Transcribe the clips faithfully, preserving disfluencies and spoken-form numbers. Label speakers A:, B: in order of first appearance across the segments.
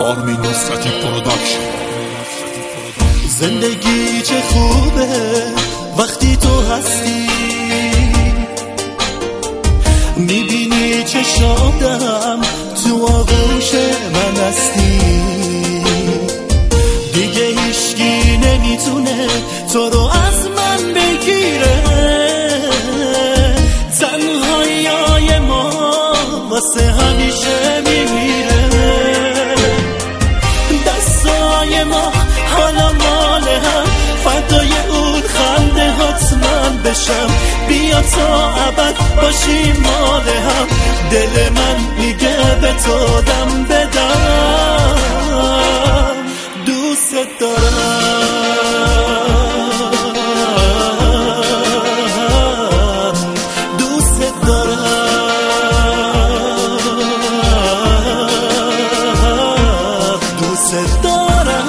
A: آرمین نصرتی پروداکشن.
B: زندگی چه خوبه وقتی تو هستی، میبینی چه شادم تو آغوش من هستی. دیگه هیچکی نمیتونه تو رو از من بگیره، تنهایی ما واسه همیشه میمیره. دستای ما حالا مال هم، فردای اون خنده حتما بشم. بیا تا ابد باشیم مال هم، دل من میگه به تو دم بدم. دوست دارم، دوست دارم، دوست دارم،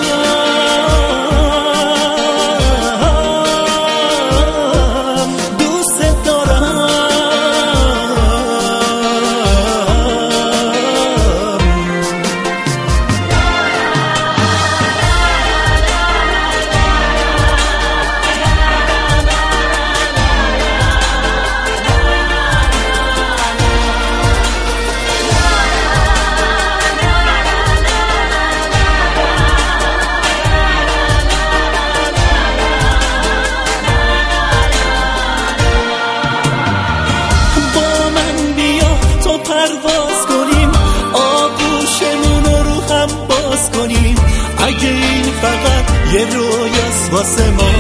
B: دوست دارم. پرواز کنیم، آغوشمون رو هم باز کنیم. اگه این فقط یه رویاست واسه ما،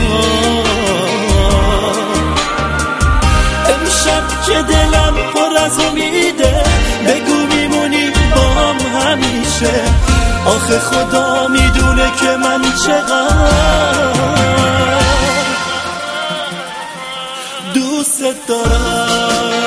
B: امشب که دلم پر از امیده، بگو میمونیم با هم همیشه. آخه خدا میدونه که من چقدر دوست دارم.